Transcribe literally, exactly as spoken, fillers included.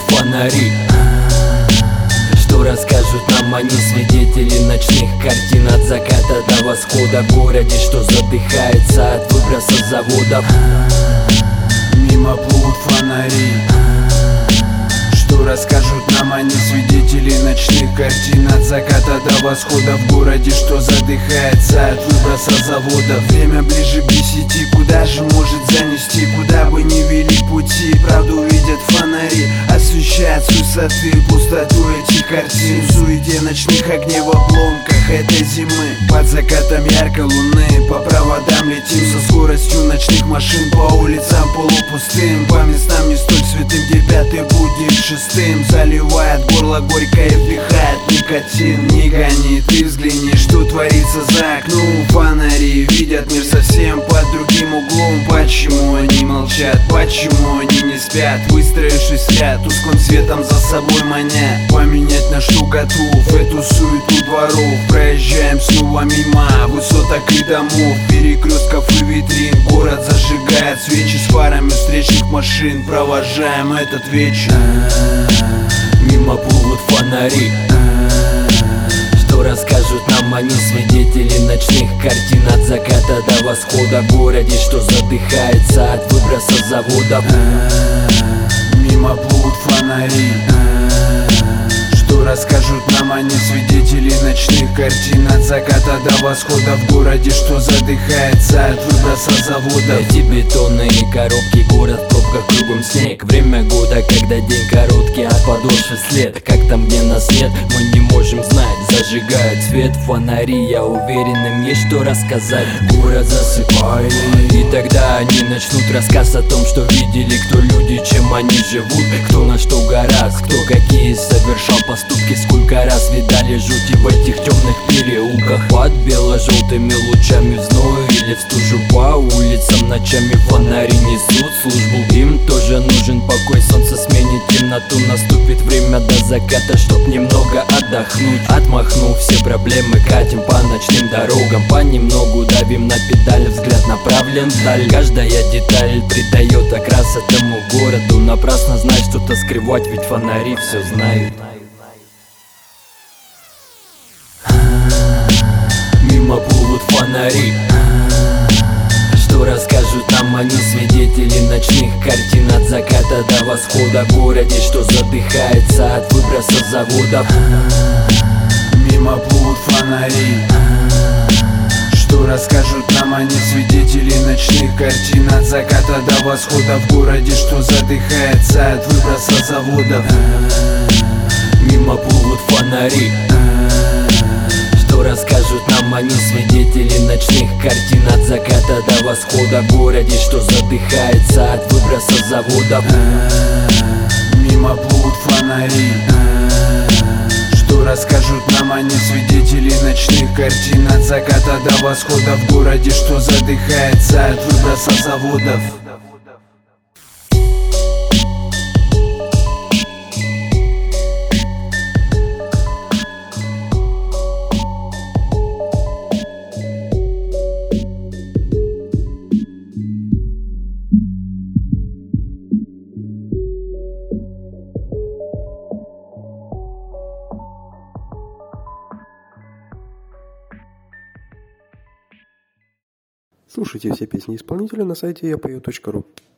фонари? Что расскажут нам они, свидетели ночных картин? От заката до восхода в городе, что задыхается от выброса заводов. Мимо плывут фонари. Что расскажут нам они, свидетели ночных картин? От заката до восхода в городе, что задыхается от выброса заводов. Время ближе к десяти, куда же может занести? Куда бы ни вели пути, правду видят фонари, освещают с высоты пустоту этих картин. В суете ночных огней в обломках этой зимы, под закатом яркой луны по проводам летим со скоростью ночных машин, по улицам полупустым, по местам не столь святым, где пятый будет шестым. Заливает горло горько и вдыхает никотин. Не гони, ты взгляни, что творится за окном. Фонари видят мир совсем под другим углом. Почему они молчат, почему они не спят, выстроившись в ряд, тусклым светом за собой маня? Поменять на что готов эту суету дворов? Проезжаем снова мимо высоток и домов, перекрестков и витрин. Город зажигает свечи с фарами встречных машин. Провожаем этот вечер. Мимо плывут фонари. Что расскажут нам они, свидетели ночных картин? От заката до восхода в городе, что задыхается от выброса заводов. Мимо плывут фонари. Что расскажут нам они, свидетели ночных картин? От заката до восхода в городе, что задыхается от выброса заводов. Эти бетонные коробки, город в пробках, кругом снег. Время года, когда день короткий, а подошвы след. Как там, где нас нет, мы не можем знать. Зажигают свет фонари, я уверен, им есть что рассказать. Город засыпает, и тогда они начнут рассказ о том, что видели, кто люди, чем они живут, кто на что гораст, кто какие совершал поступки, сколько раз видали жути в этих темных переулках. Под бело-желтыми лучами в зною или в стужу по улицам ночами фонари несут службу. Им тоже нужен покой, солнце сменит темноту, наступит время до заката, чтоб немного отдохнуть. Отмахнув все проблемы, катим по ночным дорогам, понемногу давим на педаль, взгляд направлен вдаль. Каждая деталь придает окрас этому городу. Напрасно знать, что-то скрывать, ведь фонари все знают. Мимо плывут фонари. Что расскажут нам они, свидетели ночных картин? От заката до восхода в городе, что задыхается от выброса заводов. Мимо плывут фонари. Что расскажут нам они, свидетели ночных картин? От заката до восхода в городе, что задыхается от выброса заводов. Мимо плывут фонари. Что расскажут нам они, свидетели ночных картин? От заката до восхода в городе, что задыхается от выброса заводов. Мимо плывут фонари. Что расскажут нам они, свидетели ночных картин? От заката до восхода в городе, что задыхается от выброса заводов. Слушайте все песни исполнителя на сайте я пою точка ру.